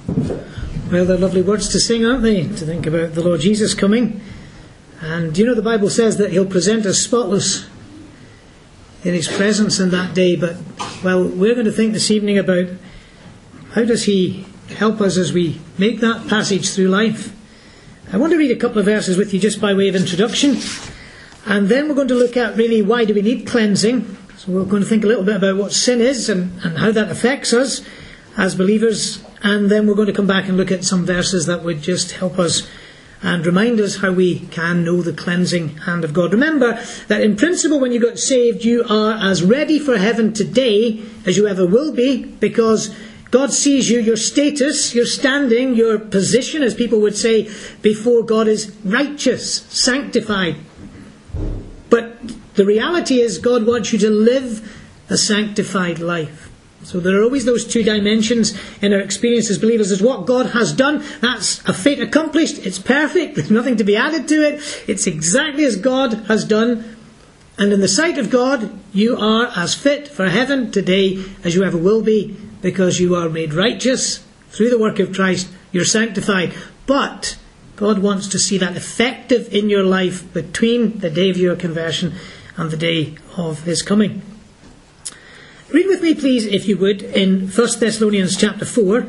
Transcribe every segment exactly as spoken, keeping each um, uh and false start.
Well, they're lovely words to sing, aren't they? To think about the Lord Jesus coming. And you know the Bible says that he'll present us spotless in his presence in that day. But, well, we're going to think this evening about how does he help us as we make that passage through life. I want to read a couple of verses with you just by way of introduction. And then we're going to look at really why do we need cleansing. So we're going to think a little bit about what sin is and, and how that affects us as believers. And then we're going to come back and look at some verses that would just help us and remind us how we can know the cleansing hand of God. Remember that in principle when you got saved, you are as ready for heaven today as you ever will be, because God sees you, your status, your standing, your position, as people would say, before God is righteous, sanctified. But the reality is God wants you to live a sanctified life. So there are always those two dimensions in our experience as believers. There's what God has done. That's a fate accomplished. It's perfect. There's nothing to be added to it. It's exactly as God has done. And in the sight of God, you are as fit for heaven today as you ever will be, because you are made righteous through the work of Christ. You're sanctified. But God wants to see that effective in your life between the day of your conversion and the day of his coming. Read with me, please, if you would, in First Thessalonians chapter four.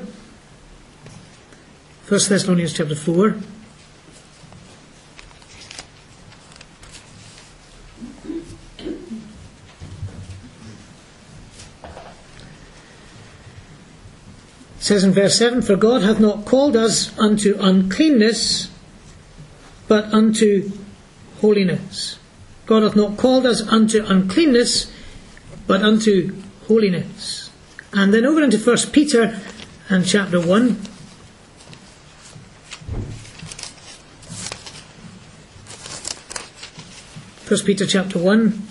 First Thessalonians chapter four. It says in verse seven, "For God hath not called us unto uncleanness, but unto holiness." God hath not called us unto uncleanness, but unto holiness. And then over into First Peter and chapter one. First Peter chapter one.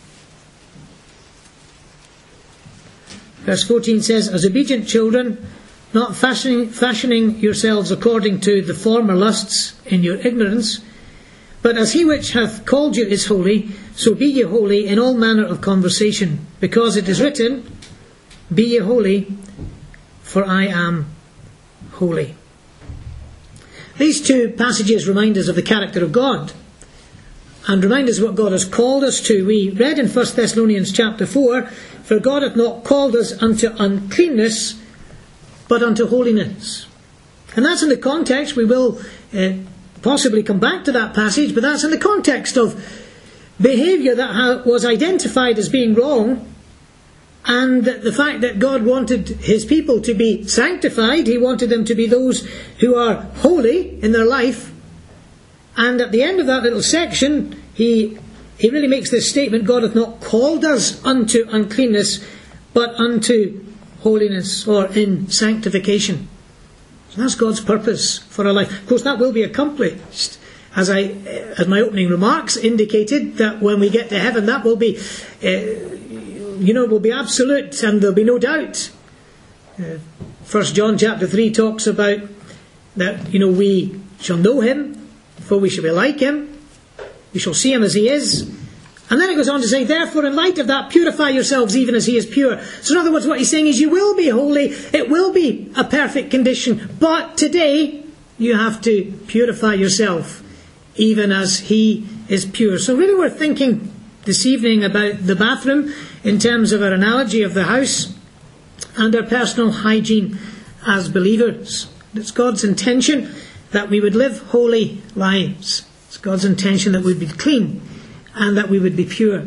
Verse fourteen says, "As obedient children, not fashioning, fashioning yourselves according to the former lusts in your ignorance, but as he which hath called you is holy, so be ye holy in all manner of conversation, because it is written, Be ye holy, for I am holy." These two passages remind us of the character of God and remind us what God has called us to. We read in First Thessalonians chapter four, "For God hath not called us unto uncleanness, but unto holiness." And that's in the context, we will uh, possibly come back to that passage, but that's in the context of behaviour that ha- was identified as being wrong, and the fact that God wanted his people to be sanctified. He wanted them to be those who are holy in their life. And at the end of that little section, he he really makes this statement, "God hath not called us unto uncleanness, but unto holiness," or in sanctification. So that's God's purpose for our life. Of course, that will be accomplished, as I, as my opening remarks indicated, that when we get to heaven, that will be, uh, you know, will be absolute, and there'll be no doubt. Uh, First John chapter three talks about that, you know, we shall know him, for we shall be like him. We shall see him as he is. And then it goes on to say, "Therefore, in light of that, purify yourselves even as he is pure." So in other words, what he's saying is you will be holy. It will be a perfect condition. But today, you have to purify yourself even as he is pure. So really we're thinking this evening about the bathroom in terms of our analogy of the house and our personal hygiene as believers. It's God's intention that we would live holy lives. It's God's intention that we would be clean and that we would be pure.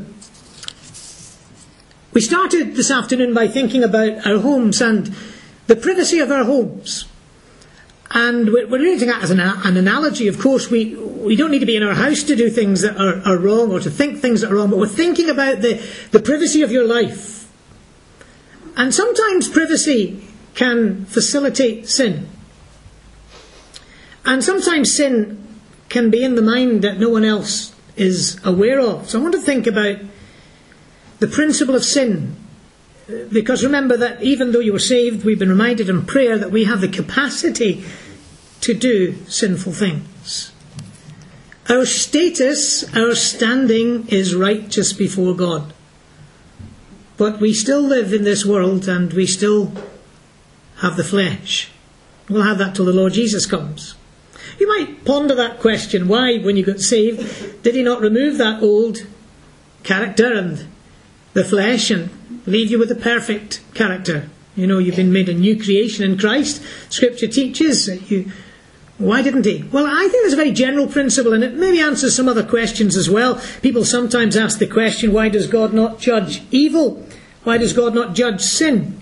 We started this afternoon by thinking about our homes and the privacy of our homes. And we're, we're using that as an, an analogy. Of course, we, we don't need to be in our house to do things that are, are wrong or to think things that are wrong, but we're thinking about the, the privacy of your life. And sometimes privacy can facilitate sin. And sometimes sin can be in the mind that no one else is aware of. So I want to think about the principle of sin. Because remember that even though you were saved, we've been reminded in prayer that we have the capacity to do sinful things. Our status, our standing is righteous before God. But we still live in this world and we still have the flesh. We'll have that till the Lord Jesus comes. You might ponder that question. Why, when you got saved, did he not remove that old character and the flesh and leave you with a perfect character? You know, you've been made a new creation in Christ. Scripture teaches that you... Why didn't he? Well, I think there's a very general principle, and it maybe answers some other questions as well. People sometimes ask the question, why does God not judge evil? Why does God not judge sin?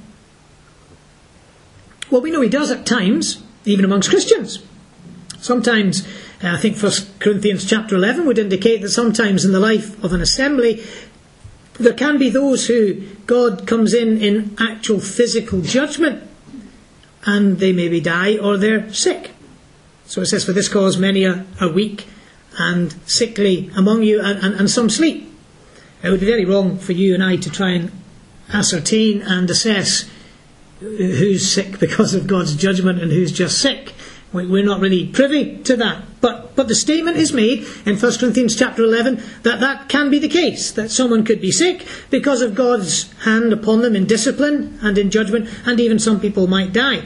Well, we know he does at times, even amongst Christians. Sometimes, uh, I think First Corinthians chapter eleven would indicate that sometimes in the life of an assembly, there can be those who God comes in in actual physical judgment, and they maybe die or they're sick. So it says, for this cause many are, are weak and sickly among you, and, and, and some sleep. It would be very wrong for you and I to try and ascertain and assess who's sick because of God's judgment and who's just sick. We're not really privy to that. But but the statement is made in First Corinthians chapter eleven that that can be the case, that someone could be sick because of God's hand upon them in discipline and in judgment, and even some people might die.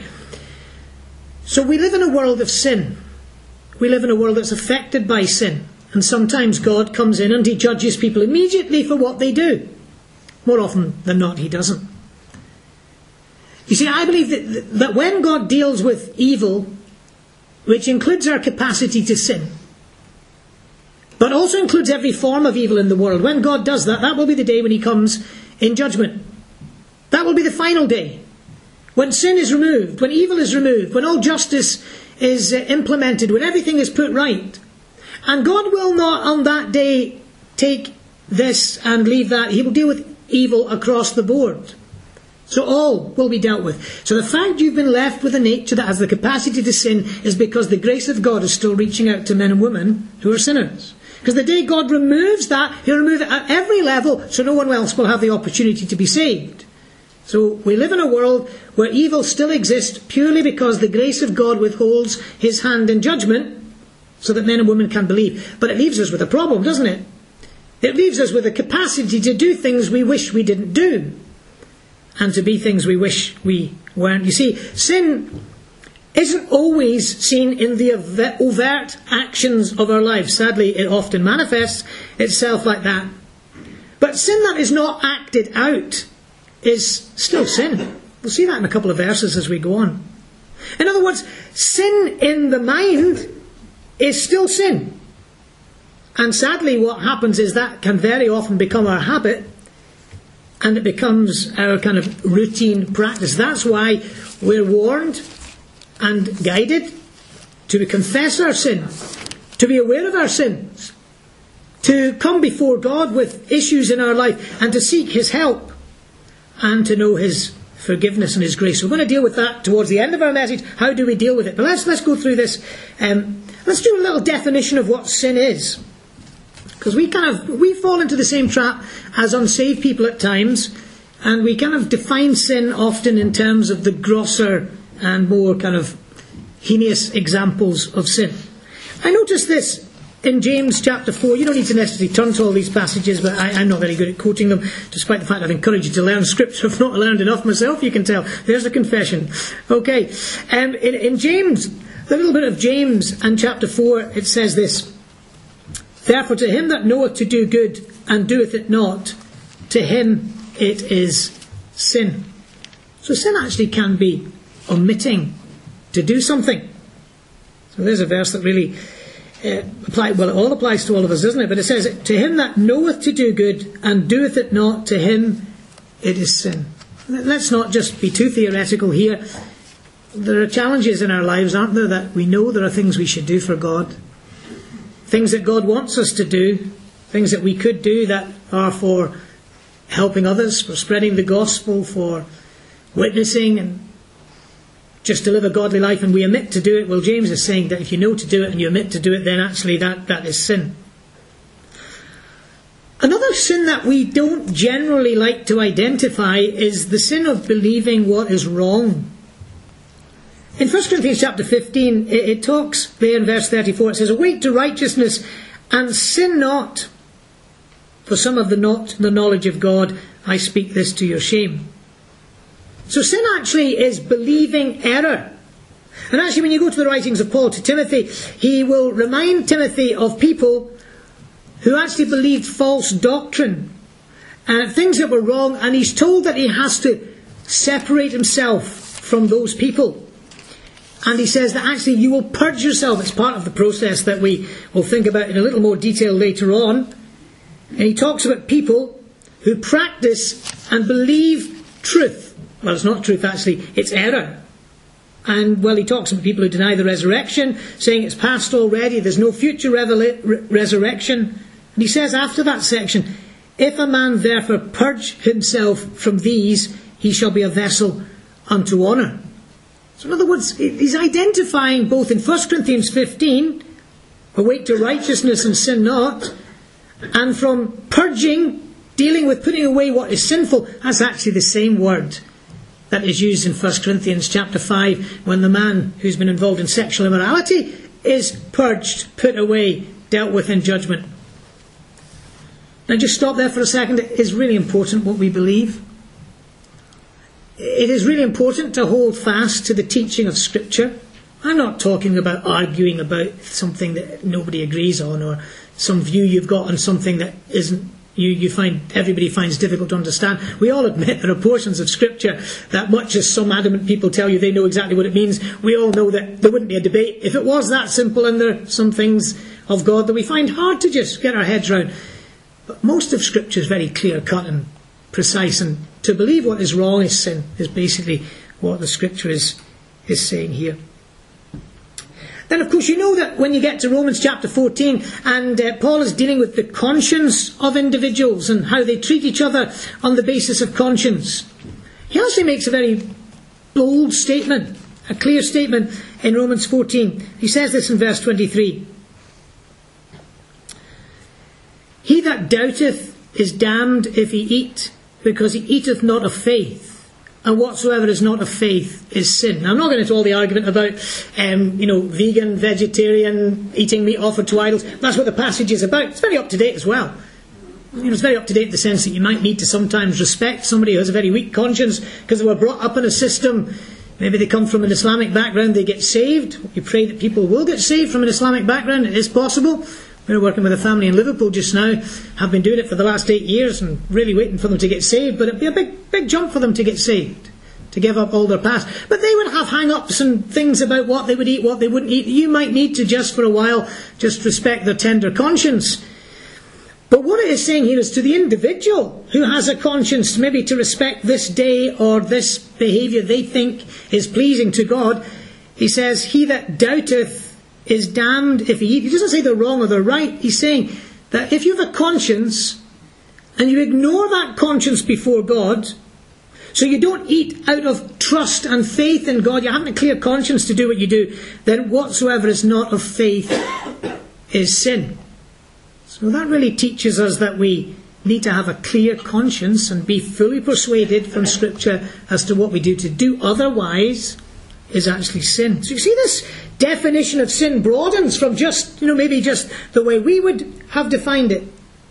So we live in a world of sin. We live in a world that's affected by sin. And sometimes God comes in and he judges people immediately for what they do. More often than not, he doesn't. You see, I believe that, that when God deals with evil, which includes our capacity to sin, but also includes every form of evil in the world, when God does that, that will be the day when he comes in judgment. That will be the final day. When sin is removed, when evil is removed, when all justice is uh, implemented, when everything is put right. And God will not on that day take this and leave that. He will deal with evil across the board. So all will be dealt with. So the fact you've been left with a nature that has the capacity to sin is because the grace of God is still reaching out to men and women who are sinners. Because the day God removes that, he'll remove it at every level, so no one else will have the opportunity to be saved. So we live in a world where evil still exists purely because the grace of God withholds his hand in judgment so that men and women can believe. But it leaves us with a problem, doesn't it? It leaves us with a capacity to do things we wish we didn't do, and to be things we wish we weren't. You see, sin isn't always seen in the overt actions of our lives. Sadly, it often manifests itself like that. But sin that is not acted out is still sin. We'll see that in a couple of verses as we go on. In other words, sin in the mind is still sin. And sadly, what happens is that can very often become our habit, and it becomes our kind of routine practice. That's why we're warned and guided to confess our sin, to be aware of our sins, to come before God with issues in our life, and to seek his help, and to know his forgiveness and his grace. We're going to deal with that towards the end of our message. How do we deal with it? But let's let's go through this. Um, let's do a little definition of what sin is. Because we kind of, we fall into the same trap as unsaved people at times, and we kind of define sin often in terms of the grosser and more kind of heinous examples of sin. I noticed this in James chapter four. You don't need to necessarily turn to all these passages, but I, I'm not very good at quoting them, despite the fact I've encouraged you to learn scripture. I've not learned enough myself, you can tell. There's a confession. Okay, um, in, in James, the little bit of James and chapter four, it says this: Therefore to him that knoweth to do good and doeth it not, to him it is sin. So sin actually can be omitting to do something. So there's a verse that really uh, apply, well, it all applies to all of us, doesn't it? But it says, to him that knoweth to do good and doeth it not, to him it is sin. Let's not just be too theoretical here. There are challenges in our lives, aren't there, that we know there are things we should do for God. Things that God wants us to do, things that we could do that are for helping others, for spreading the gospel, for witnessing, and just to live a godly life, and we omit to do it. Well, James is saying that if you know to do it and you omit to do it, then actually that, that is sin. Another sin that we don't generally like to identify is the sin of believing what is wrong. In First Corinthians chapter fifteen, it, it talks there in verse thirty-four, it says, Awake to righteousness and sin not, for some of the not the knowledge of God, I speak this to your shame. So sin actually is believing error. And actually, when you go to the writings of Paul to Timothy, he will remind Timothy of people who actually believed false doctrine, uh, things that were wrong, and he's told that he has to separate himself from those people. And he says that actually you will purge yourself. It's part of the process that we will think about in a little more detail later on. And he talks about people who practice and believe truth. Well, it's not truth actually, it's error. And, well, he talks about people who deny the resurrection, saying it's past already, there's no future revela- re- resurrection. And he says after that section, if a man therefore purge himself from these, he shall be a vessel unto honour. So in other words, he's identifying both in First Corinthians fifteen, awake to righteousness and sin not, and from purging, dealing with putting away what is sinful, that's actually the same word that is used in First Corinthians chapter five, when the man who's been involved in sexual immorality is purged, put away, dealt with in judgment. Now just stop there for a second. It is really important what we believe. It is really important to hold fast to the teaching of Scripture. I'm not talking about arguing about something that nobody agrees on, or some view you've got on something that isn't you, you find everybody finds difficult to understand. We all admit there are portions of Scripture that, much as some adamant people tell you they know exactly what it means, we all know that there wouldn't be a debate if it was that simple, and there are some things of God that we find hard to just get our heads around. But most of Scripture is very clear-cut and precise, and to believe what is wrong is sin, is basically what the Scripture is, is saying here. Then, of course, you know that when you get to Romans chapter fourteen, and uh, Paul is dealing with the conscience of individuals and how they treat each other on the basis of conscience, he actually makes a very bold statement, a clear statement in Romans fourteen. He says this in verse twenty-three. He that doubteth is damned if he eat, because he eateth not of faith. And whatsoever is not of faith is sin. Now, I'm not going into all the argument about, um, you know, vegan, vegetarian, eating meat offered to idols. That's what the passage is about. It's very up to date as well. You know, it's very up to date in the sense that you might need to sometimes respect somebody who has a very weak conscience because they were brought up in a system. Maybe they come from an Islamic background, they get saved. You pray that people will get saved from an Islamic background. It is possible. We're working with a family in Liverpool just now, have been doing it for the last eight years and really waiting for them to get saved, but it'd be a big big jump for them to get saved, to give up all their past. But they would have hang-ups and things about what they would eat, what they wouldn't eat. You might need to just for a while just respect their tender conscience. But what it is saying here is to the individual who has a conscience, maybe to respect this day or this behaviour they think is pleasing to God, he says, he that doubteth is damned if he eat. He doesn't say they're wrong or they're right. He's saying that if you have a conscience and you ignore that conscience before God, so you don't eat out of trust and faith in God, you haven't a clear conscience to do what you do, then whatsoever is not of faith is sin. So that really teaches us that we need to have a clear conscience and be fully persuaded from Scripture as to what we do. To do otherwise is actually sin. So you see, this definition of sin broadens from just, you know, maybe just the way we would have defined it.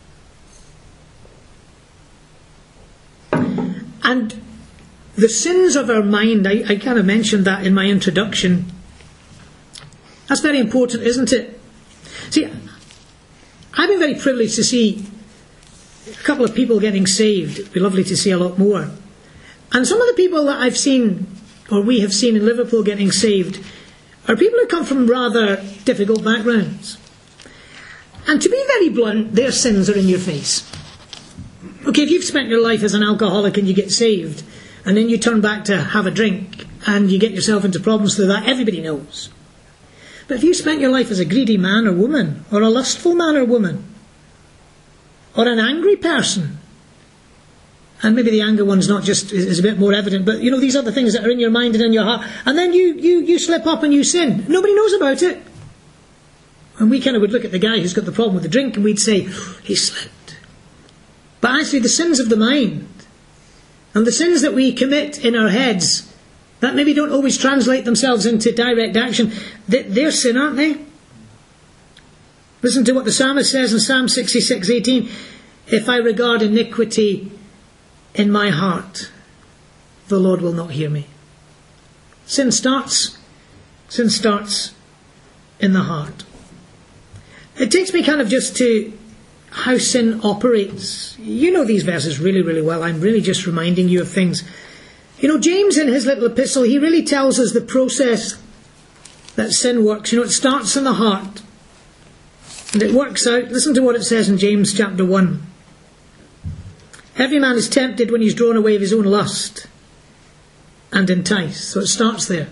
And the sins of our mind, I, I kind of mentioned that in my introduction. That's very important, isn't it? See, I've been very privileged to see a couple of people getting saved. It'd be lovely to see a lot more. And some of the people that I've seen, or we have seen in Liverpool getting saved, are people who come from rather difficult backgrounds. And to be very blunt, their sins are in your face. Okay, if you've spent your life as an alcoholic and you get saved, and then you turn back to have a drink, and you get yourself into problems through that, everybody knows. But if you spent your life as a greedy man or woman, or a lustful man or woman, or an angry person, and maybe the anger one's not just, is a bit more evident, but you know, these are the things that are in your mind and in your heart, and then you, you, you slip up and you sin. Nobody knows about it. And we kind of would look at the guy who's got the problem with the drink and we'd say, he slipped. But actually the sins of the mind, and the sins that we commit in our heads, that maybe don't always translate themselves into direct action, they're sin, aren't they? Listen to what the psalmist says in Psalm sixty-six eighteen. If I regard iniquity in my heart, the Lord will not hear me. Sin starts Sin starts in the heart. It takes me kind of just to how sin operates. You know these verses really, really well. I'm really just reminding you of things. You know, James in his little epistle, he really tells us the process that sin works. You know, it starts in the heart. And it works out. Listen to what it says in James chapter one. Every man is tempted when he's drawn away of his own lust and enticed. So it starts there.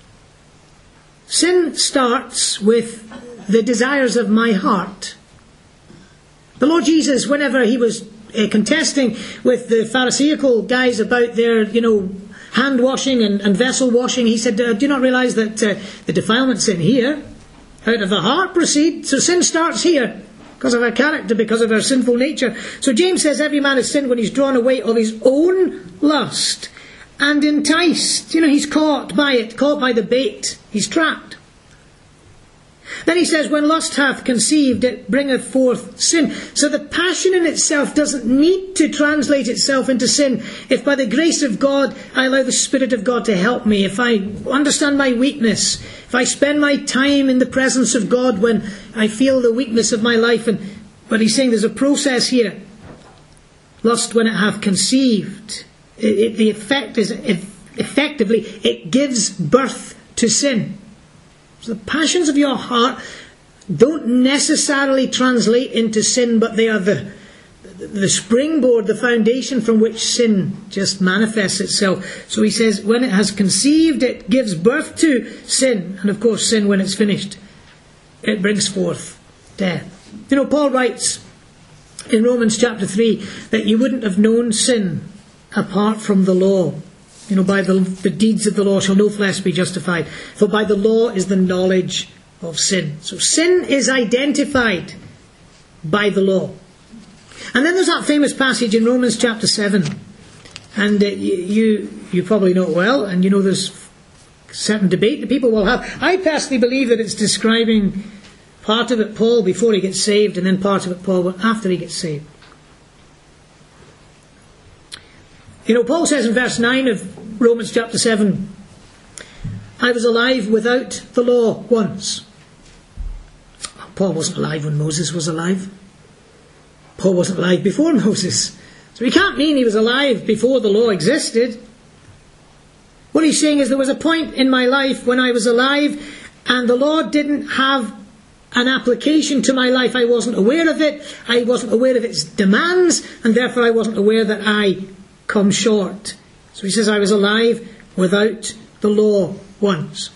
Sin starts with the desires of my heart. The Lord Jesus, whenever he was uh, contesting with the Pharisaical guys about their, you know, hand washing and, and vessel washing, he said, uh, do you not realise that uh, the defilement's in here? Out of the heart proceed. So sin starts here because of our character, because of our sinful nature. So James says every man has sinned when he's drawn away of his own lust and enticed. You know, he's caught by it, caught by the bait. He's trapped. Then he says, when lust hath conceived, it bringeth forth sin. So the passion in itself doesn't need to translate itself into sin. If by the grace of God, I allow the Spirit of God to help me, if I understand my weakness, if I spend my time in the presence of God when I feel the weakness of my life. And but he's saying there's a process here. Lust, when it hath conceived, it, it, the effect is, it, effectively, it gives birth to sin. So the passions of your heart don't necessarily translate into sin, but they are the, the springboard, the foundation from which sin just manifests itself. So he says, when it has conceived, it gives birth to sin. And of course, sin, when it's finished, it brings forth death. You know, Paul writes in Romans chapter three that you wouldn't have known sin apart from the law. You know, by the, the deeds of the law shall no flesh be justified. For by the law is the knowledge of sin. So sin is identified by the law. And then there's that famous passage in Romans chapter seven. And uh, you you probably know it well. And you know there's certain debate that people will have. I personally believe that it's describing part of it Paul before he gets saved, and then part of it Paul after he gets saved. You know, Paul says in verse nine of Romans chapter seven, I was alive without the law once. Paul wasn't alive when Moses was alive. Paul wasn't alive before Moses. So he can't mean he was alive before the law existed. What he's saying is there was a point in my life when I was alive and the law didn't have an application to my life. I wasn't aware of it. I wasn't aware of its demands, and therefore I wasn't aware that I come short. So he says I was alive without the law once.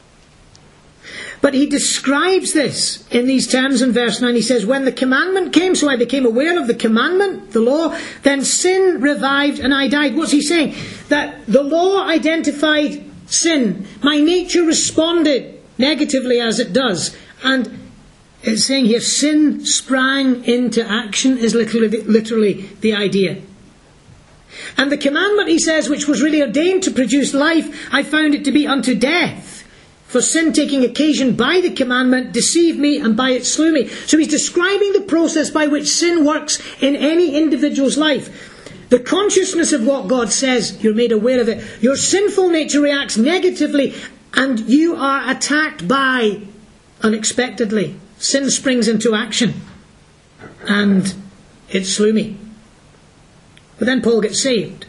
But he describes this in these terms in verse nine. He says, when the commandment came, so I became aware of the commandment, the law, then sin revived and I died. What's he saying? That the law identified sin. My nature responded negatively as it does. And it's saying here, sin sprang into action is literally, literally the idea. And the commandment, he says, which was really ordained to produce life, I found it to be unto death. For sin taking occasion by the commandment deceived me, and by it slew me. So he's describing the process by which sin works in any individual's life. The consciousness of what God says, you're made aware of it. Your sinful nature reacts negatively, and you are attacked by unexpectedly. Sin springs into action, and it slew me. But then Paul gets saved.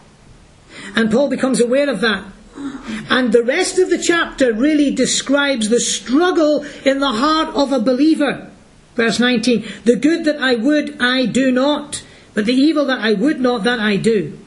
And Paul becomes aware of that. And the rest of the chapter really describes the struggle in the heart of a believer. Verse nineteen, the good that I would, I do not, but the evil that I would not, that I do.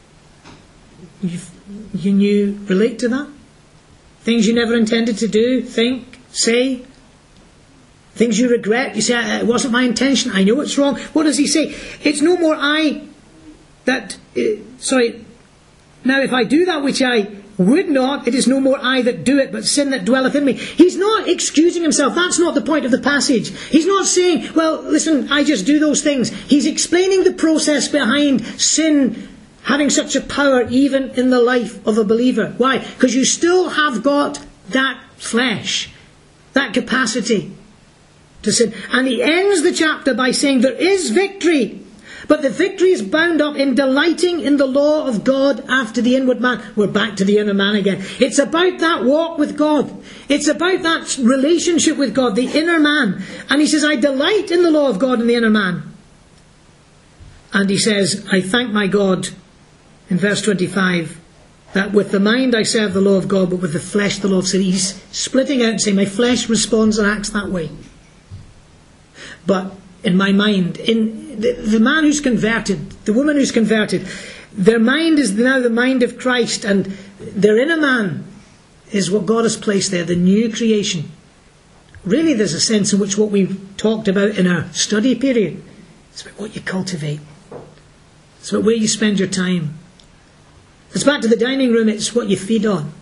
You, can you relate to that? Things you never intended to do, think, say. Things you regret. You say, it wasn't my intention. I know it's wrong. What does he say? It's no more I that, uh, sorry, now if I do that which I would not, it is no more I that do it, but sin that dwelleth in me. He's not excusing himself. That's not the point of the passage. He's not saying, well, listen, I just do those things. He's explaining the process behind sin having such a power even in the life of a believer. Why? Because you still have got that flesh, that capacity to sin. And he ends the chapter by saying there is victory But the victory is bound up in delighting in the law of God after the inward man. We're back to the inner man again. It's about that walk with God. It's about that relationship with God, the inner man. And he says, I delight in the law of God in the inner man. And he says, I thank my God, in verse twenty-five, that with the mind I serve the law of God, but with the flesh the law of sin. He's splitting out and saying, my flesh responds and acts that way. But in my mind, in the, the man who's converted, the woman who's converted, their mind is now the mind of Christ, and their inner man is what God has placed there, the new creation. Really, there's a sense in which what we talked about in our study period, it's about what you cultivate. It's about where you spend your time. It's back to the dining room, it's what you feed on.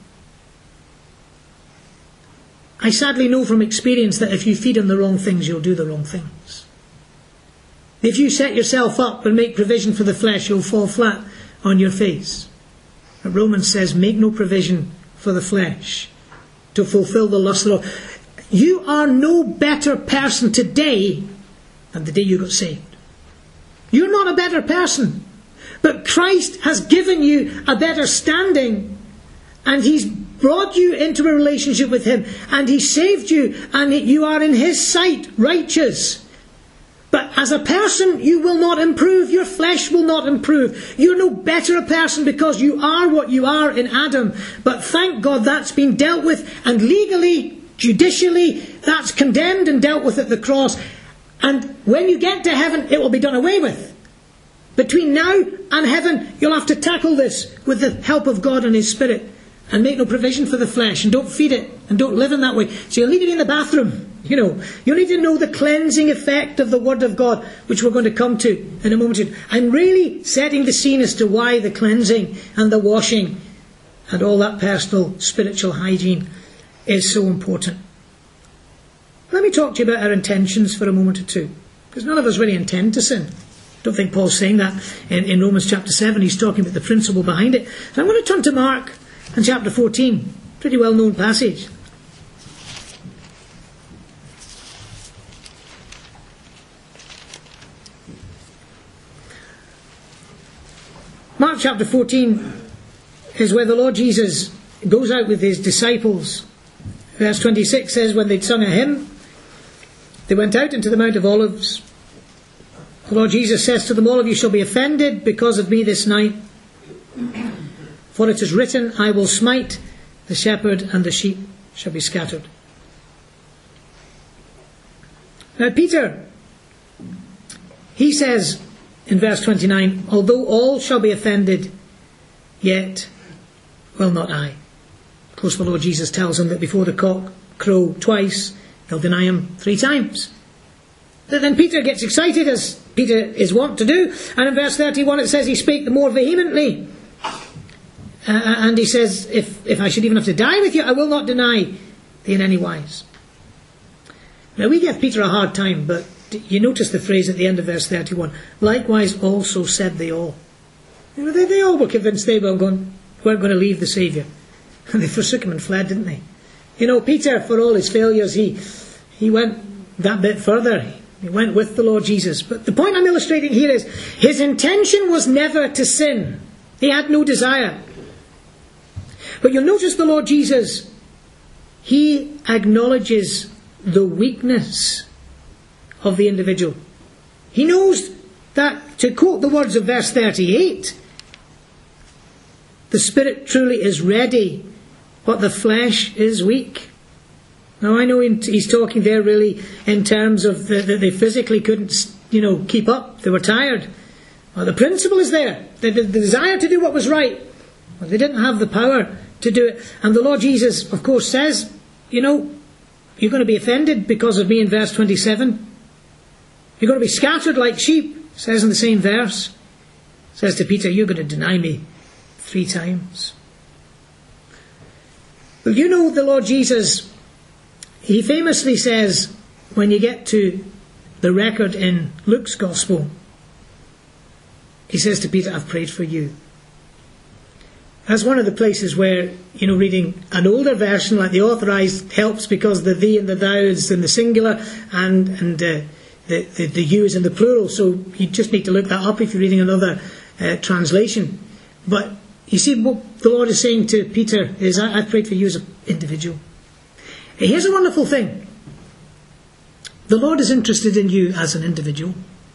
I sadly know from experience that if you feed on the wrong things, you'll do the wrong things. If you set yourself up and make provision for the flesh, you'll fall flat on your face. But Romans says, make no provision for the flesh to fulfill the lust of the Lord. You are no better person today than the day you got saved. You're not a better person. But Christ has given you a better standing, and He's brought you into a relationship with Him, and He saved you, and you are in His sight righteous. But as a person, you will not improve. Your flesh will not improve. You're no better a person because you are what you are in Adam. But thank God that's been dealt with, and legally, judicially, that's condemned and dealt with at the cross. And when you get to heaven, it will be done away with. Between now and heaven, you'll have to tackle this with the help of God and His Spirit, and make no provision for the flesh, and don't feed it, and don't live in that way. So you'll need it in the bathroom. You know, you'll need to know the cleansing effect of the Word of God, which we're going to come to in a moment. I'm really setting the scene as to why the cleansing and the washing and all that personal spiritual hygiene is so important. Let me talk to you about our intentions for a moment or two, because none of us really intend to sin. I don't think Paul's saying that in, in Romans chapter seven. He's talking about the principle behind it. So I'm going to turn to Mark and chapter fourteen. Pretty well known passage. Mark chapter fourteen is where the Lord Jesus goes out with His disciples. Verse twenty-six says, when they'd sung a hymn, they went out into the Mount of Olives. The Lord Jesus says to them, all of you shall be offended because of me this night. For it is written, I will smite the shepherd, and the sheep shall be scattered. Now Peter, he says in verse twenty-nine, although all shall be offended, yet will not I. Of course, the Lord Jesus tells them that before the cock crow twice, they'll deny Him three times. But then Peter gets excited, as Peter is wont to do, and in verse thirty-one it says he spake the more vehemently. Uh, and he says, if, if I should even have to die with you, I will not deny thee in any wise. Now we give Peter a hard time, but you notice the phrase at the end of verse thirty-one. Likewise also said they all. You know, they, they all were convinced they were going, weren't going to leave the Saviour. And they forsook Him and fled, didn't they? You know, Peter, for all his failures, he he went that bit further. He went with the Lord Jesus. But the point I'm illustrating here is, his intention was never to sin. He had no desire. But you'll notice the Lord Jesus, He acknowledges the weakness of the individual. He knows that, to quote the words of verse thirty-eight, the spirit truly is ready, but the flesh is weak. Now I know he's talking there really in terms of that the, they physically couldn't, you know, keep up. They were tired. Well, the principle is there. The, the, the desire to do what was right. Well, they didn't have the power to do it. And the Lord Jesus, of course, says, you know, you're going to be offended because of me in verse twenty-seven. You're going to be scattered like sheep, says in the same verse. Says to Peter, you're going to deny me three times. Well, you know the Lord Jesus, He famously says, when you get to the record in Luke's Gospel, He says to Peter, I've prayed for you. That's one of the places where, you know, reading an older version like the Authorized helps, because the thee and the thou is in the singular, and, and uh, the, the, the you is in the plural, so you just need to look that up if you're reading another uh, translation. But you see, what the Lord is saying to Peter is, I, I prayed for you as an individual. Here's a wonderful thing. The Lord is interested in you as an individual.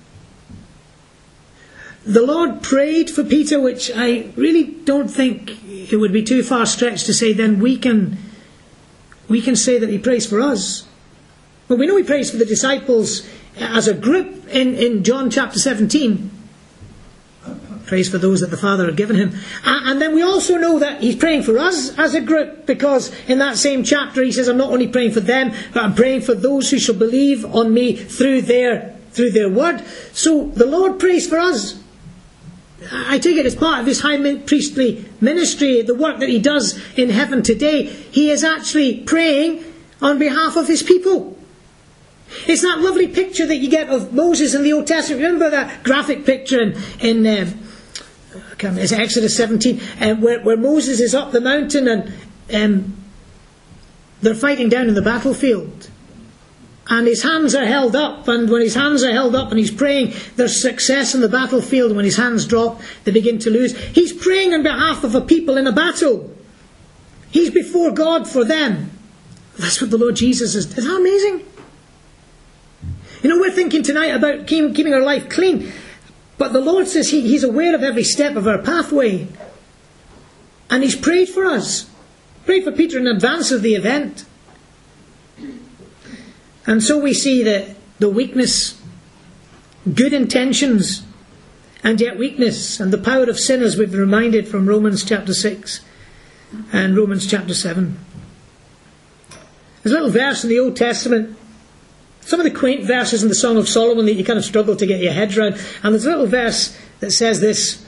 The Lord prayed for Peter, which I really don't think it would be too far stretched to say then we can we can say that he prays for us. Well, we know he prays for the disciples as a group in, in John chapter seventeen. Prays for those that the Father had given him. And then we also know that he's praying for us as a group, because in that same chapter he says, I'm not only praying for them, but I'm praying for those who shall believe on me through their through their word. So the Lord prays for us. I take it as part of his high priestly ministry, the work that he does in heaven today. He is actually praying on behalf of his people. It's that lovely picture that you get of Moses in the Old Testament. Remember that graphic picture in, in um, it's Exodus seventeen, uh, where, where Moses is up the mountain and um, they're fighting down in the battlefield. And his hands are held up, and when his hands are held up and he's praying, there's success in the battlefield, and when his hands drop, they begin to lose. He's praying on behalf of a people in a battle. He's before God for them. That's what the Lord Jesus is. Isn't that amazing? You know, we're thinking tonight about keeping our life clean, but the Lord says he, He's aware of every step of our pathway. And He's prayed for us. Prayed for Peter in advance of the event. And so we see that the weakness, good intentions, and yet weakness, and the power of sin, as we've been reminded from Romans chapter six and Romans chapter seven. There's a little verse in the Old Testament, some of the quaint verses in the Song of Solomon that you kind of struggle to get your head around. And there's a little verse that says this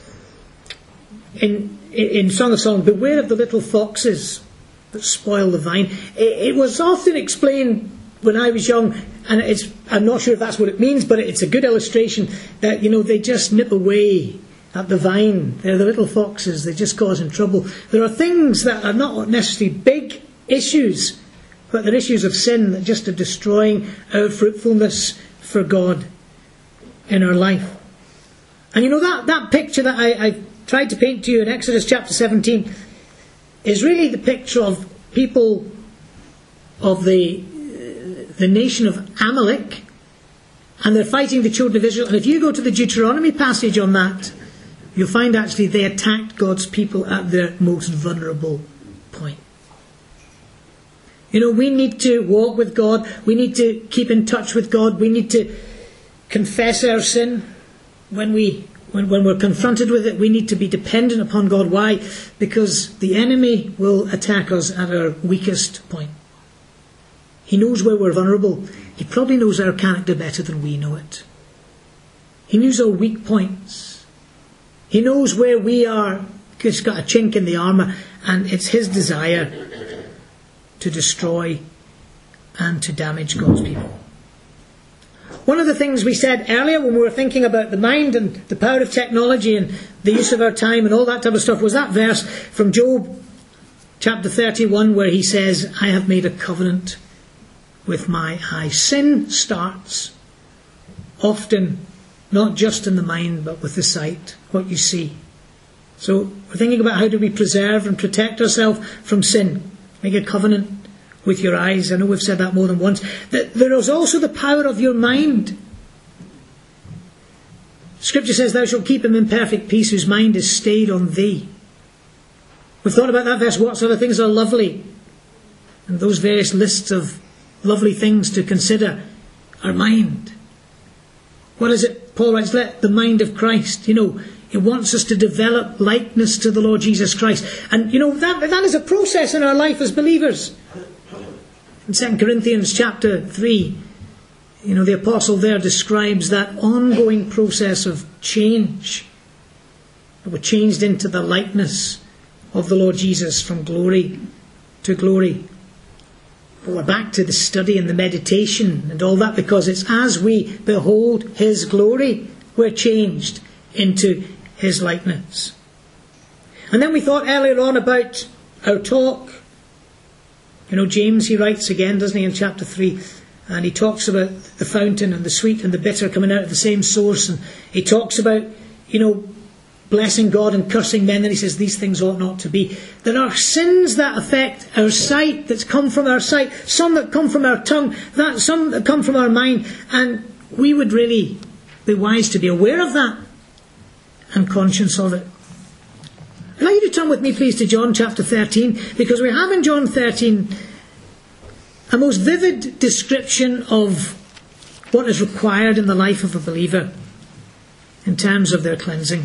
in, in Song of Solomon, beware of the little foxes that spoil the vine. It, it was often explained when I was young, and it's, I'm not sure if that's what it means, but it's a good illustration that, you know, they just nip away at the vine. They're the little foxes, they're just causing trouble. There are things that are not necessarily big issues, but they're issues of sin that just are destroying our fruitfulness for God in our life. And you know, that, that picture that I, I tried to paint to you in Exodus chapter seventeen is really the picture of people of the the nation of Amalek, and they're fighting the children of Israel. And if you go to the Deuteronomy passage on that, you'll find actually they attacked God's people at their most vulnerable point. You know, we need to walk with God. We need to keep in touch with God. We need to confess our sin when we when, when we're confronted with it. We need to be dependent upon God. Why? Because the enemy will attack us at our weakest point. He knows where we're vulnerable. He probably knows our character better than we know it. He knows our weak points. He knows where we are. He's got a chink in the armour, and it's his desire to destroy and to damage God's people. One of the things we said earlier when we were thinking about the mind and the power of technology and the use of our time and all that type of stuff was that verse from Job chapter thirty-one where he says, I have made a covenant with my eye. Sin starts often not just in the mind but with the sight, what you see. So we're thinking about how do we preserve and protect ourselves from sin. Make a covenant with your eyes. I know we've said that more than once. There is also the power of your mind. Scripture says, thou shalt keep him in perfect peace whose mind is stayed on thee. We've thought about that verse, what sort of things are lovely, and those various lists of lovely things to consider. Our mind. What is it? Paul writes, let the mind of Christ, you know, he wants us to develop likeness to the Lord Jesus Christ. And you know, that that is a process in our life as believers. In Second Corinthians chapter three, you know, the apostle there describes that ongoing process of change. We're changed into the likeness of the Lord Jesus from glory to glory. But we're back to the study and the meditation and all that, because it's as we behold his glory, we're changed into his likeness. And then we thought earlier on about our talk. You know, James, he writes again, doesn't he, in chapter three, And he talks about the fountain and the sweet and the bitter coming out of the same source. And he talks about, you know, blessing God and cursing men. And he says these things ought not to be. There are sins that affect our sight, that's come from our sight. Some that come from our tongue, that some that come from our mind. And we would really be wise to be aware of that and conscious of it. I'd like you to turn with me, please, to John chapter thirteen, because we have in John thirteen a most vivid description of what is required in the life of a believer in terms of their cleansing.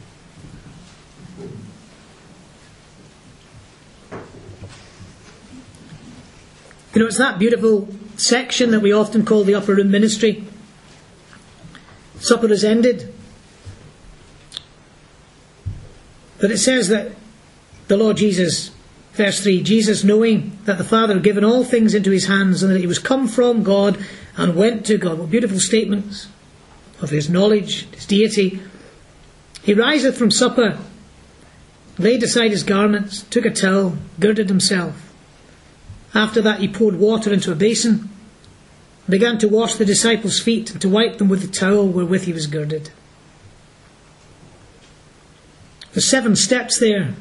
You know, it's that beautiful section that we often call the upper room ministry. Supper is ended. But it says that the Lord Jesus, verse three, Jesus, knowing that the Father had given all things into his hands and that he was come from God and went to God. What beautiful statements of his knowledge, his deity. He riseth from supper, laid aside his garments, took a towel, girded himself. After that he poured water into a basin, began to wash the disciples' feet and to wipe them with the towel wherewith he was girded. The seven steps there.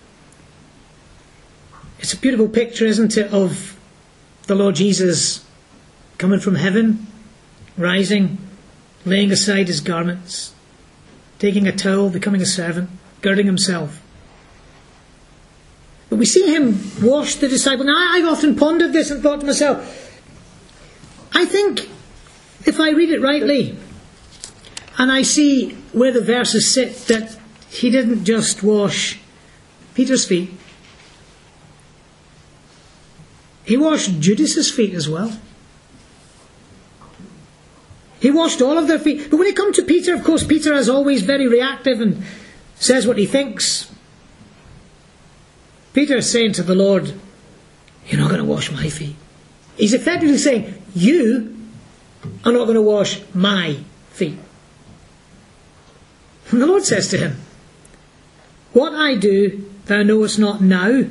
It's a beautiful picture, isn't it, of the Lord Jesus coming from heaven, rising, laying aside his garments, taking a towel, becoming a servant, girding himself. But we see him wash the disciples. Now, I've often pondered this and thought to myself, I think if I read it rightly, and I see where the verses sit, that he didn't just wash Peter's feet. He washed Judas's feet as well. He washed all of their feet. But when it comes to Peter, of course, Peter is always very reactive and says what he thinks. Peter is saying to the Lord, you're not going to wash my feet. He's effectively saying, you are not going to wash my feet. And the Lord says to him, what I do thou knowest not now,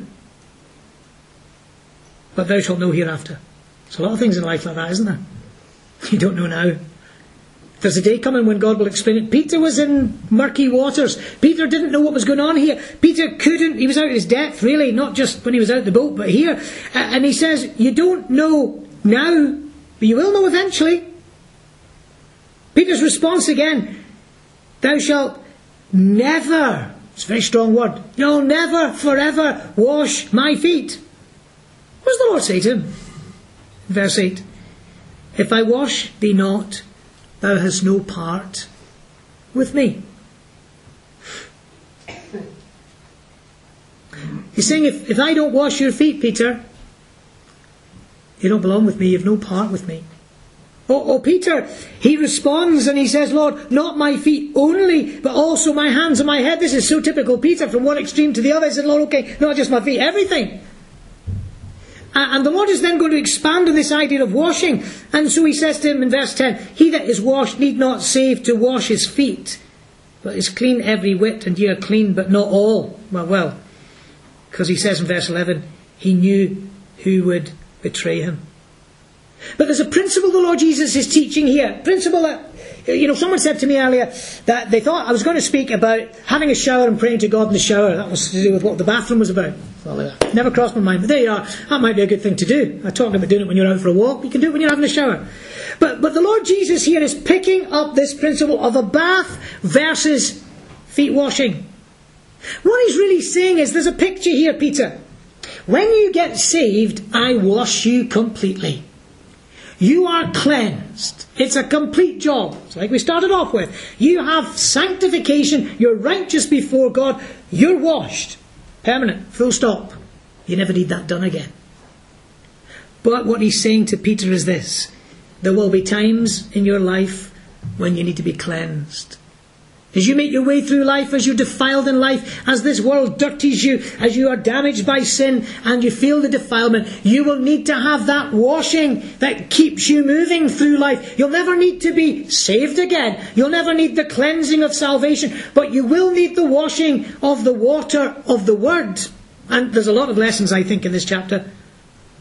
but thou shalt know hereafter. There's a lot of things in life like that, isn't there? You don't know now. There's a day coming when God will explain it. Peter was in murky waters. Peter didn't know what was going on here. Peter couldn't, he was out of his depth, really, not just when he was out the boat, but here. And he says, you don't know now, but you will know eventually. Peter's response again, thou shalt never, it's a very strong word, you'll never forever wash my feet. What does the Lord say to him? Verse eight, if I wash thee not, thou hast no part with me. He's saying, if, if I don't wash your feet, Peter, you don't belong with me, you have no part with me. Oh, oh, Peter, he responds and he says, Lord, not my feet only, but also my hands and my head. This is so typical Peter, from one extreme to the other. He said, Lord, okay, not just my feet, everything. And the Lord is then going to expand on this idea of washing. And so he says to him in verse ten, he that is washed need not save to wash his feet, but is clean every whit, and ye are clean, but not all. Well, well, because he says in verse eleven, he knew who would betray him. But there's a principle the Lord Jesus is teaching here. Principle that, you know, someone said to me earlier that they thought I was going to speak about having a shower and praying to God in the shower. That was to do with what the bathroom was about. Well, it never crossed my mind. But there you are. That might be a good thing to do. I talked about doing it when you're out for a walk. You can do it when you're having a shower. But, but the Lord Jesus here is picking up this principle of a bath versus feet washing. What he's really saying is, there's a picture here, Peter. When you get saved, I wash you completely. You are cleansed. It's a complete job. It's like we started off with. You have sanctification. You're righteous before God. You're washed. Permanent. Full stop. You never need that done again. But what he's saying to Peter is this. There will be times in your life when you need to be cleansed. As you make your way through life, as you're defiled in life, as this world dirties you, as you are damaged by sin and you feel the defilement, you will need to have that washing that keeps you moving through life. You'll never need to be saved again. You'll never need the cleansing of salvation, but you will need the washing of the water of the Word. And there's a lot of lessons, I think, in this chapter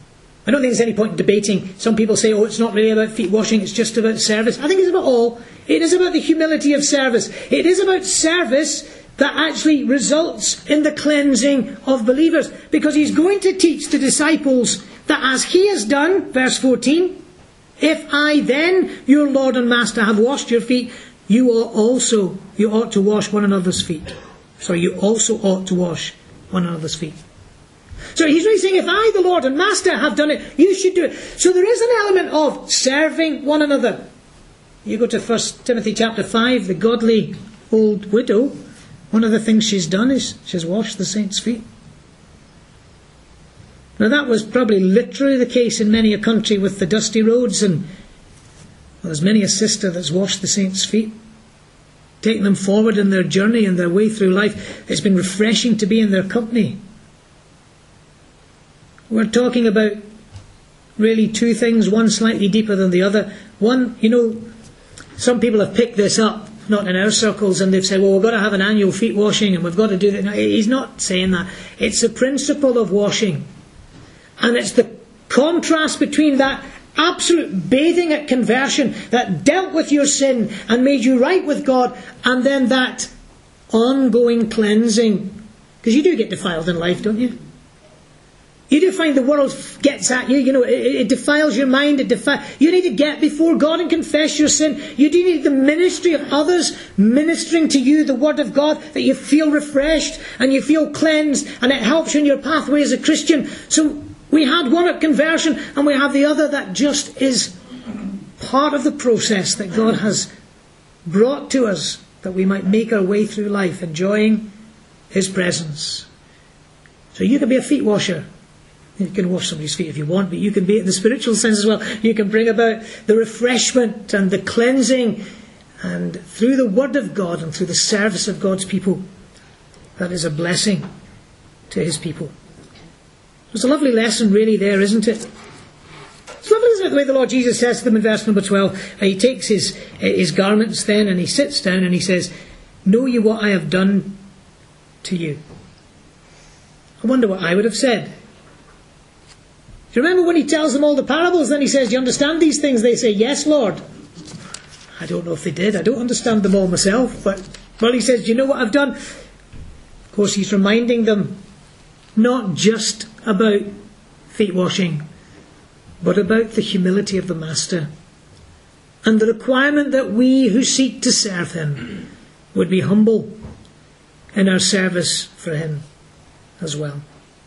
I don't think there's any point in debating. Some people say, oh, it's not really about feet washing, it's just about service. I think it's about all. It is about the humility of service. It is about service that actually results in the cleansing of believers. Because he's going to teach the disciples that as he has done, verse fourteen, if I then, your Lord and Master, have washed your feet, you ought also, you ought to wash one another's feet. So you also ought to wash one another's feet. So he's really saying, if I, the Lord and Master, have done it, you should do it. So there is an element of serving one another. You go to First Timothy chapter five, the godly old widow, one of the things she's done is she's washed the saints' feet. Now that was probably literally the case in many a country with the dusty roads, and well, there's many a sister that's washed the saints' feet, taking them forward in their journey and their way through life. It's been refreshing to be in their company. We're talking about really two things, one slightly deeper than the other. One, you know, some people have picked this up, not in our circles, and they've said, well, we've got to have an annual feet washing and we've got to do that. No, he's not saying that. It's the principle of washing. And it's the contrast between that absolute bathing at conversion that dealt with your sin and made you right with God, and then that ongoing cleansing. Because you do get defiled in life, don't you? You do find the world gets at you, you know, it, it defiles your mind, it defi- you need to get before God and confess your sin. You do need the ministry of others ministering to you the Word of God, that you feel refreshed and you feel cleansed, and it helps you in your pathway as a Christian. So we had one at conversion, and we have the other that just is part of the process that God has brought to us, that we might make our way through life enjoying His presence. So you can be a feet washer. You can wash somebody's feet if you want, but you can be it in the spiritual sense as well. You can bring about the refreshment and the cleansing, and through the Word of God and through the service of God's people, that is a blessing to His people. It's a lovely lesson really there, isn't it? It's lovely, isn't it, the way the Lord Jesus says to them in verse number twelve. He takes his, his garments then and he sits down and he says, know ye what I have done to you? I wonder what I would have said. Do you remember when he tells them all the parables? Then he says, do you understand these things? They say, yes, Lord. I don't know if they did. I don't understand them all myself. But, well, he says, do you know what I've done? Of course, he's reminding them not just about feet washing, but about the humility of the Master, and the requirement that we who seek to serve Him would be humble in our service for Him as well.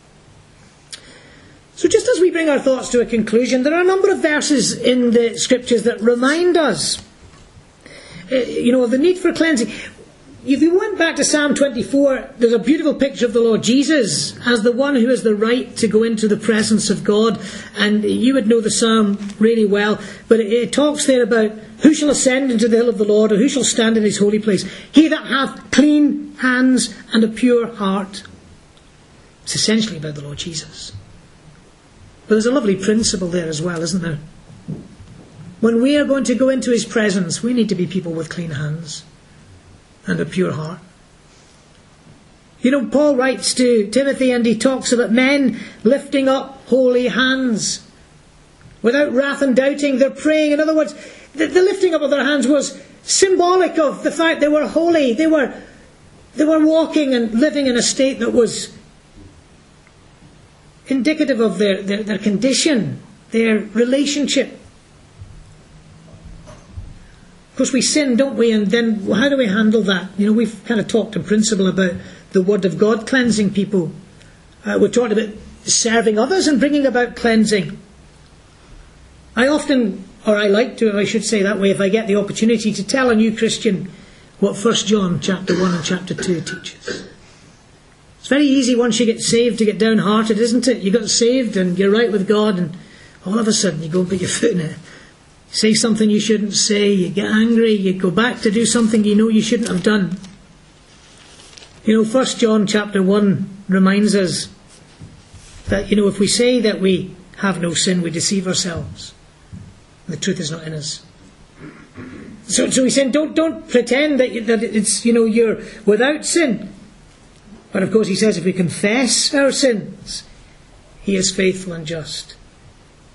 So just as we bring our thoughts to a conclusion, there are a number of verses in the Scriptures that remind us, uh, you know, of the need for cleansing. If you went back to Psalm twenty-four, there's a beautiful picture of the Lord Jesus as the one who has the right to go into the presence of God. And you would know the psalm really well, but it, it talks there about who shall ascend into the hill of the Lord, or who shall stand in His holy place? He that hath clean hands and a pure heart. It's essentially about the Lord Jesus. But there's a lovely principle there as well, isn't there? When we are going to go into His presence, we need to be people with clean hands and a pure heart. You know, Paul writes to Timothy and he talks about men lifting up holy hands without wrath and doubting. They're praying. In other words, the, the lifting up of their hands was symbolic of the fact they were holy. They were, they were walking and living in a state that was indicative of their, their, their condition, their relationship. Of course we sin, don't we? And then how do we handle that? You know, we've kind of talked in principle about the Word of God cleansing people. Uh, we've talked about serving others and bringing about cleansing. I often, or I like to, I should say that way, if I get the opportunity to tell a new Christian what First John chapter one and chapter two teaches. It's very easy once you get saved to get downhearted, isn't it? You got saved and you're right with God, and all of a sudden you go and put your foot in it. You say something you shouldn't say, you get angry, you go back to do something you know you shouldn't have done. You know, First John chapter one reminds us that, you know, if we say that we have no sin, we deceive ourselves. The truth is not in us. So, so he's saying, don't don't pretend that you, that it's, you know, you're without sin. But of course he says if we confess our sins, He is faithful and just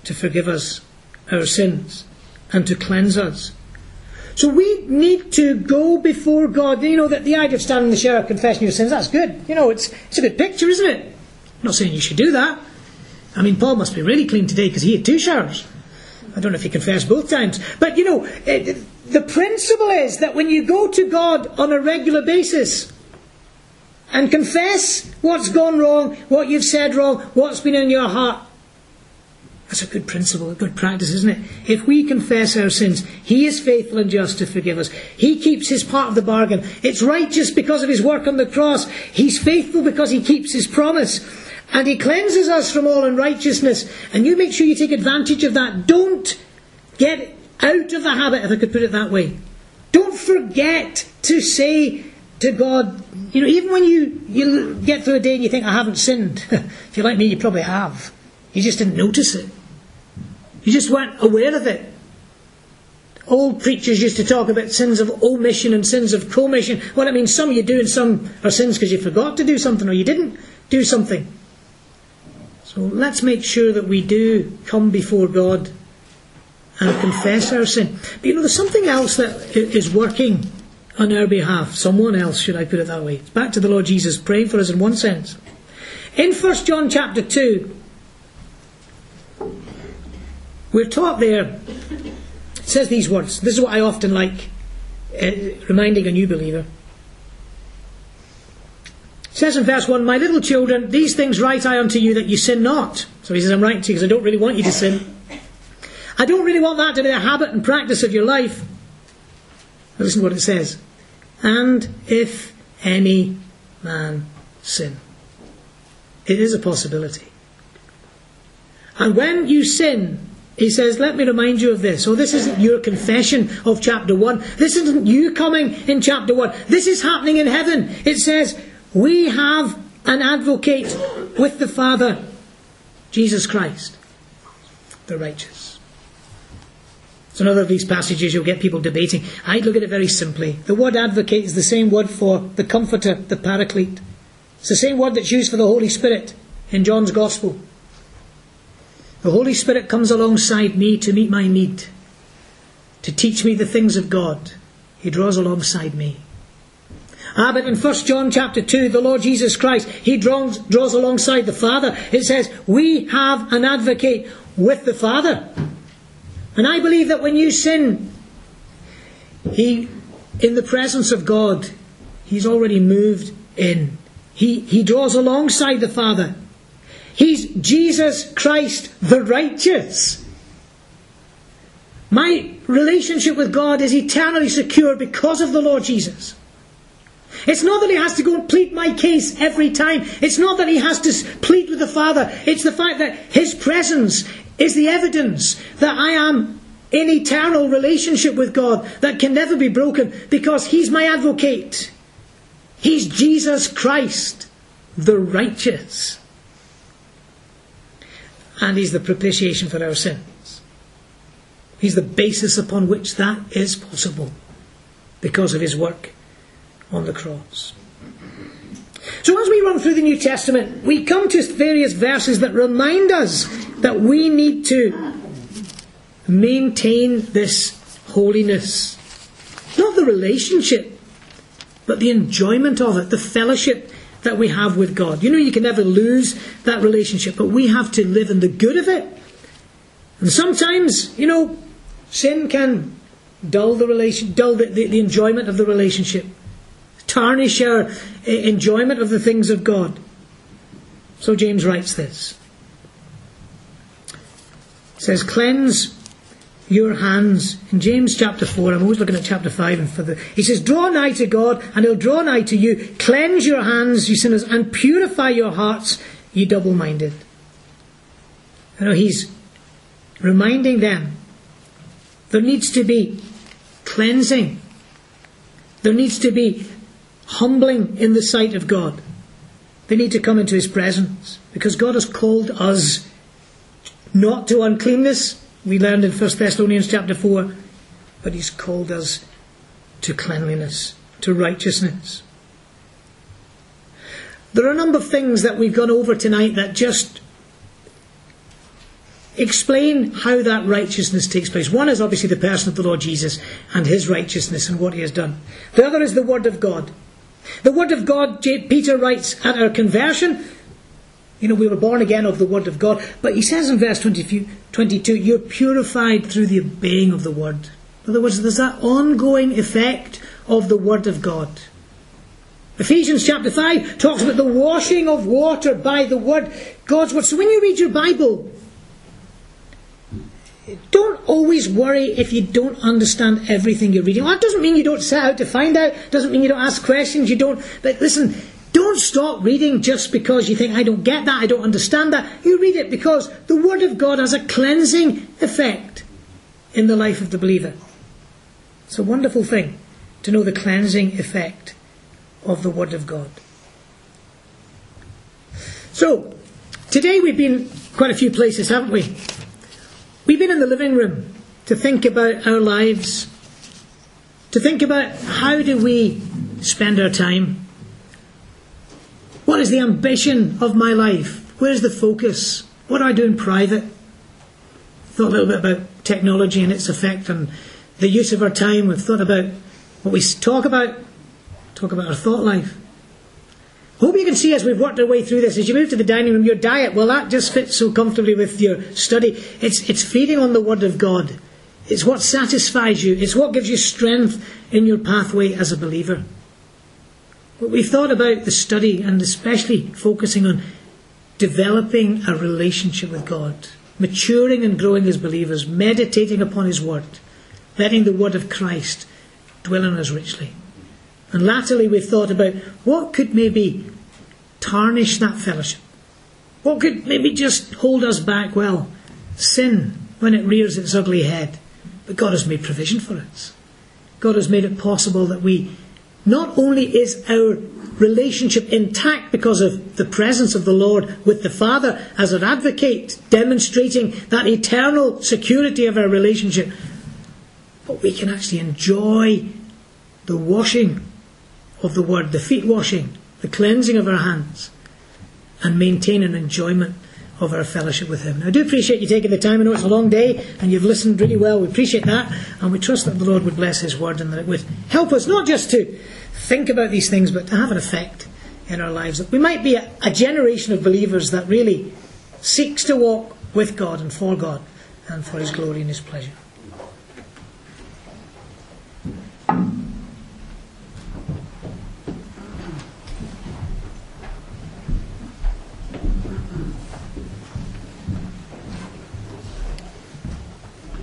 to forgive us our sins and to cleanse us. So we need to go before God. You know, that the idea of standing in the shower, confessing your sins, that's good. You know, it's it's a good picture, isn't it? I'm not saying you should do that. I mean, Paul must be really clean today because he had two showers. I don't know if he confessed both times. But, you know, it, the principle is that when you go to God on a regular basis and confess what's gone wrong, what you've said wrong, what's been in your heart, that's a good principle, a good practice, isn't it? If we confess our sins, He is faithful and just to forgive us. He keeps His part of the bargain. It's righteous because of His work on the cross. He's faithful because He keeps His promise. And He cleanses us from all unrighteousness. And you make sure you take advantage of that. Don't get out of the habit, if I could put it that way. Don't forget to say to God, you know, even when you, you get through a day and you think, I haven't sinned. If you're like me, you probably have. You just didn't notice it. You just weren't aware of it. Old preachers used to talk about sins of omission and sins of commission. Well, I mean, some you do and some are sins because you forgot to do something or you didn't do something. So let's make sure that we do come before God and confess our sin. But you know, there's something else that is working on our behalf. Someone else, should I put it that way. It's back to the Lord Jesus praying for us in one sense. In First John chapter two, we're taught there, it says these words. This is what I often like uh, reminding a new believer. It says in verse one, my little children, these things write I unto you that you sin not. So he says, I'm writing to you because I don't really want you to sin. I don't really want that to be a habit and practice of your life. Now listen to what it says. And if any man sin. It is a possibility. And when you sin, he says, let me remind you of this. So this isn't your confession of chapter one. This isn't you coming in chapter one. This is happening in heaven. It says, we have an advocate with the Father, Jesus Christ, the righteous. It's another of these passages you'll get people debating. I'd look at it very simply. The word advocate is the same word for the comforter, the paraclete. It's the same word that's used for the Holy Spirit in John's Gospel. The Holy Spirit comes alongside me to meet my need, to teach me the things of God. He draws alongside me. Ah, but in First John chapter two, the Lord Jesus Christ, He draws, draws alongside the Father. It says, we have an advocate with the Father. And I believe that when you sin, He, in the presence of God, He's already moved in. He, he draws alongside the Father. He's Jesus Christ the righteous. My relationship with God is eternally secure because of the Lord Jesus. It's not that He has to go and plead my case every time. It's not that He has to plead with the Father. It's the fact that His presence is the evidence that I am in eternal relationship with God that can never be broken because He's my advocate. He's Jesus Christ, the righteous. And He's the propitiation for our sins. He's the basis upon which that is possible because of His work on the cross. So as we run through the New Testament, we come to various verses that remind us that we need to maintain this holiness. Not the relationship, but the enjoyment of it, the fellowship that we have with God. You know, you can never lose that relationship, but we have to live in the good of it. And sometimes, you know, sin can dull the relation, dull the, the, the enjoyment of the relationship, tarnish our enjoyment of the things of God. So James writes this. It says, cleanse your hands. In James chapter four, I'm always looking at chapter five and further. He says, draw nigh to God and He'll draw nigh to you. Cleanse your hands, you sinners, and purify your hearts, you double-minded. You know, he's reminding them there needs to be cleansing. There needs to be humbling in the sight of God. They need to come into His presence because God has called us not to uncleanness. We learned in First Thessalonians chapter four, but He's called us to cleanliness, to righteousness. There are a number of things that we've gone over tonight that just explain how that righteousness takes place. One is obviously the person of the Lord Jesus and his righteousness and what he has done. The other is the Word of God. The Word of God, Peter writes, at our conversion, you know, we were born again of the Word of God. But he says in verse twenty-two, you're purified through the obeying of the Word. In other words, there's that ongoing effect of the Word of God. Ephesians chapter five talks about the washing of water by the Word, God's Word. So when you read your Bible, don't always worry if you don't understand everything you're reading. Well, that doesn't mean you don't set out to find out. Doesn't mean you don't ask questions. You don't. But listen, don't stop reading just because you think, I don't get that, I don't understand that. You read it because the Word of God has a cleansing effect in the life of the believer. It's a wonderful thing to know the cleansing effect of the Word of God. So, today we've been quite a few places, haven't we? We've been in the living room to think about our lives, to think about how do we spend our time. What is the ambition of my life? Where's the focus? What do I do in private? Thought a little bit about technology and its effect on the use of our time. We've thought about what we talk about, talk about our thought life. Hope you can see as we've worked our way through this, as you move to the dining room, your diet, well, that just fits so comfortably with your study. It's, it's feeding on the Word of God. It's what satisfies you. It's what gives you strength in your pathway as a believer. But we've thought about the study and especially focusing on developing a relationship with God, maturing and growing as believers, meditating upon His Word, letting the Word of Christ dwell in us richly. And latterly we've thought about what could maybe tarnish that fellowship. What could maybe just hold us back? Well, sin, when it rears its ugly head. But God has made provision for it. God has made it possible that we, not only is our relationship intact because of the presence of the Lord with the Father as our advocate, demonstrating that eternal security of our relationship, but we can actually enjoy the washing of the Word, the feet washing, the cleansing of our hands, and maintain an enjoyment of our fellowship with Him. Now, I do appreciate you taking the time. I know it's a long day and you've listened really well. We appreciate that, and we trust that the Lord would bless His Word and that it would help us not just to think about these things but to have an effect in our lives. That we might be a, a generation of believers that really seeks to walk with God and for God and for His glory and His pleasure.